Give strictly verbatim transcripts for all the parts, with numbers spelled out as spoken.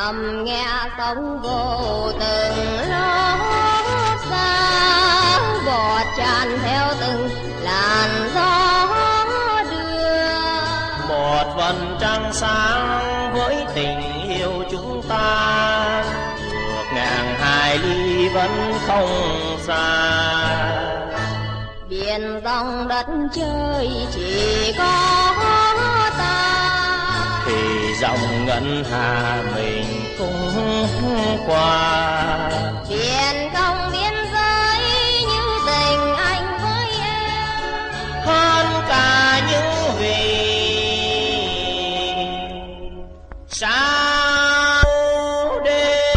nằm nghe sóng vô từng lối xa, bọt tràn theo từng làn gió đưa. Một vầng trăng sáng với tình yêu chúng ta, ngược ngàn hải ly vẫn không xa. Biển dòng đất trời chỉ có ta, thì dòng ngân hà mình cũng qua. biển không biên giới như tình anh với em, hơn cả những vì sao đêm.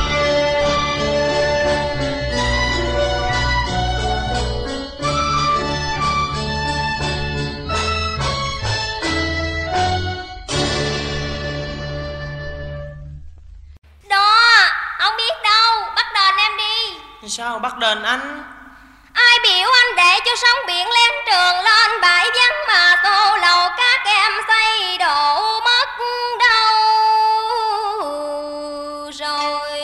đó không biết đâu, bắt đền em đi. Sao bắt đền anh? Ai biểu anh để cho sóng biển lên trường lên bãi vắng mà tô lầu các em xây đổ mất đâu rồi.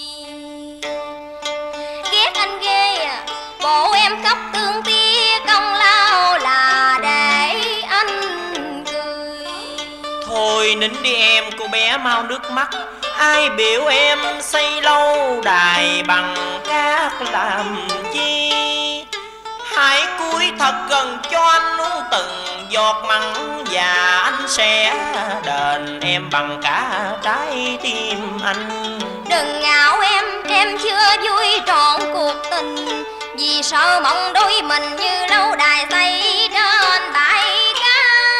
Ghét anh ghê à, bộ em khóc tương tiếc công lao là để anh cười. Thôi nín đi em, cô bé mau nước mắt. Ai biểu em xây lâu đài bằng cát làm chi? Hãy cúi thật gần cho anh uống từng giọt mặn, và anh sẽ đền em bằng cả trái tim anh. Đừng ngạo em, em chưa vui trọn cuộc tình, vì sợ mộng đôi mình như lâu đài xây trên bãi cát.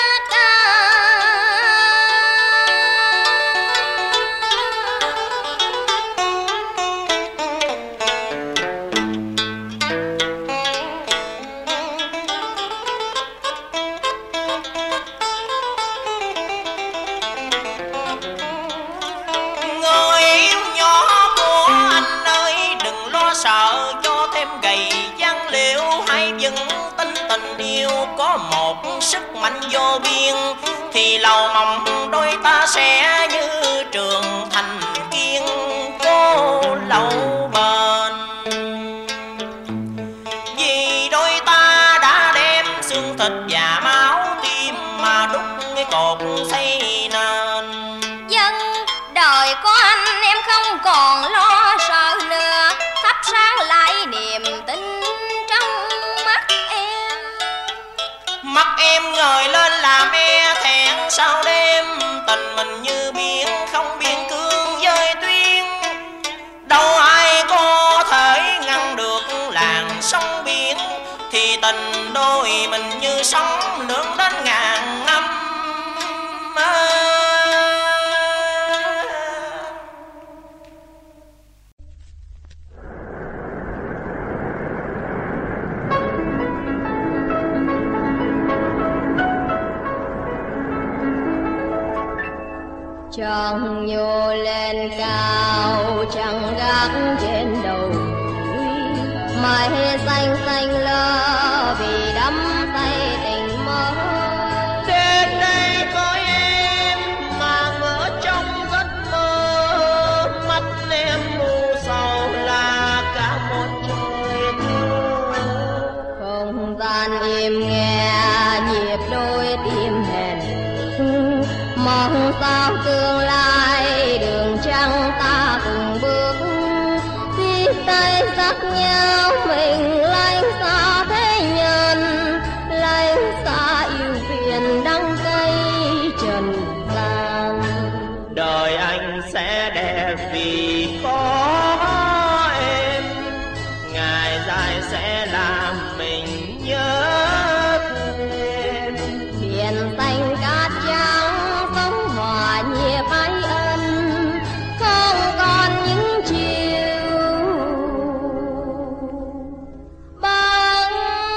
Người yêu nhỏ của anh ơi, đừng lo sợ cho thêm gầy dáng liệu. Hãy vững tin tình yêu có một sức mạnh vô biên, thì lầu mộng đôi ta sẽ như trường thành kiên cố lâu bền. Vì đôi ta đã đem xương thịt và máu tim mà đúc cái cột xây nên. Dân đời có anh em không còn lo sợ nữa, thắp sáng lại niềm tin trong mắt em. Mắt em ngời lên làm e thẹn sau đêm, tình mình như biển không biên cương với tuyến. Đâu ai có thể ngăn được làn sóng biển, thì tình đôi mình như sóng lượn đến ngàn năm. Trăng nhô lên cao, trăng gác trên đầu núi, mây xanh xanh lơ vì đắm say tình mơ. Đến đây có em mà ngỡ trong giấc mơ, mắt em mù sầu là cả một trời mưa. Không gian im nghe nhịp đôi tim hẹn, mong sao tương lai đường trăng ta cùng bước. Khi tay dắt nhau mình lánh xa thế nhân, lánh xa yêu phiền đắng cay trần gian. Đời anh sẽ đẹp vì có em, ngày dài sẽ làm mình nhớ em. Biển xanh cát trắng sống hòa nhịp ái ân, không còn những chiều bâng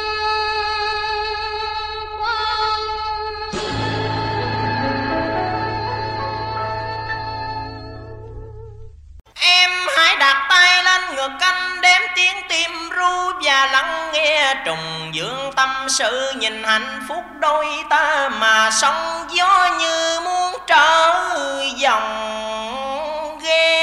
khuâng. Em hãy đặt tay lên ngực anh, đếm tiếng tim ru và lắng nghe trùng dương tâm sự. Nhìn hạnh phúc đôi ta mà sóng gió như muốn trở dòng ghe.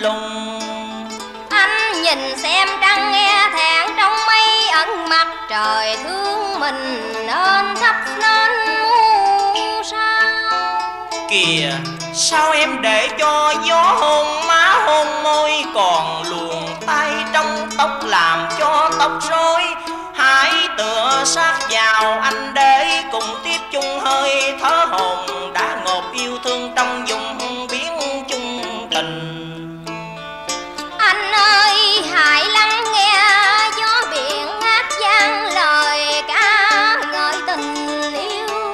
lùng. Anh nhìn xem trăng nghe thẹn trong mây ẩn mặt trời thương mình nên thắp nên ngu sao. Kìa sao em để cho gió hôn má hôn môi, còn luồn tay trong tóc làm cho tóc rối. Hãy tựa sát vào anh để cùng tiếp chung hơi thở hồn, đã ngọt yêu thương trong vùng biến chung tình. Anh ơi hãy lắng nghe gió biển hát vang lời ca ngợi tình yêu.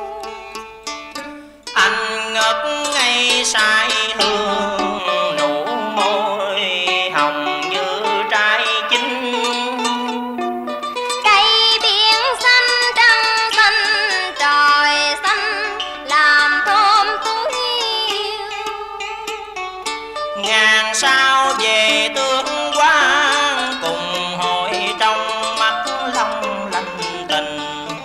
Anh ngất ngây say hương nụ môi hồng như trái chín. Cây biển xanh trăng xanh trời xanh làm thơm túi yêu. Ngàn sao về tương quan cùng hội trong mắt long lanh tình.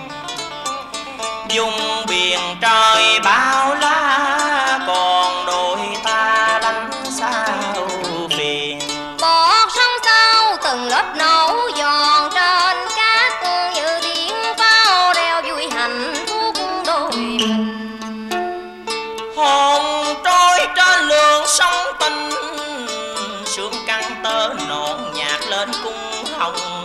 Vùng biển trời bao la còn đôi ta lánh sao phiền. Bọt sóng sau từng lớp nổ giòn trên cát như tiếng pháo reo vui hạnh phúc đôi mình. Hồn trôi trên lường sông tình, sương căng tơ nọn nhạt lên cung hồng